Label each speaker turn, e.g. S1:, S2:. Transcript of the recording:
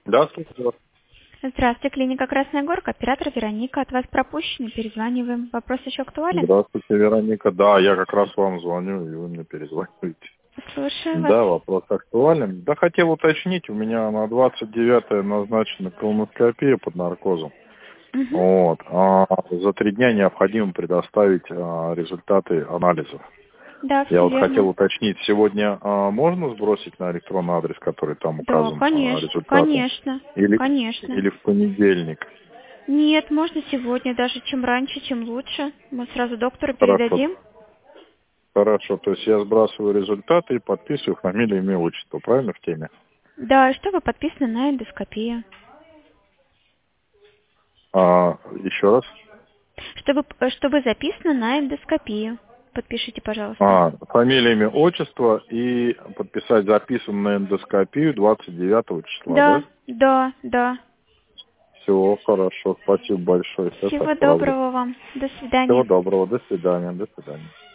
S1: Да, слушаю вас.
S2: Здравствуйте, клиника Красная Горка, оператор Вероника. От вас пропущены, перезваниваем. Вопрос еще актуален?
S1: Здравствуйте, Вероника. Да, я как раз вам звоню, и вы мне перезвоните.
S2: Слушаю вас.
S1: Да, вопрос актуален. Да, хотел уточнить, у меня на 29-е назначена колоноскопия под наркозом.
S2: Угу.
S1: Вот. А за 3 дня необходимо предоставить результаты анализов.
S2: Да,
S1: Я
S2: все
S1: вот хотел
S2: верно.
S1: уточнить, сегодня можно сбросить на электронный адрес, который там
S2: Да,
S1: указан,
S2: конечно,
S1: результаты?
S2: конечно,
S1: Или,
S2: конечно.
S1: или в понедельник?
S2: Нет, можно сегодня, даже чем раньше, чем лучше. Мы сразу доктору
S1: Хорошо.
S2: передадим.
S1: Хорошо, то есть я сбрасываю результаты и подписываю фамилию, имя, отчество, правильно в теме?
S2: Да, и что вы подписаны на эндоскопию.
S1: Еще раз.
S2: Чтобы записано на эндоскопию. Подпишите, пожалуйста.
S1: Фамилия, имя, отчество и подписать записан на эндоскопию 29 числа, да?
S2: Да, да, да.
S1: Все, хорошо, спасибо большое, сейчас
S2: Всего
S1: отправлю.
S2: доброго вам. До
S1: Всего
S2: свидания.
S1: доброго, до свидания, до свидания.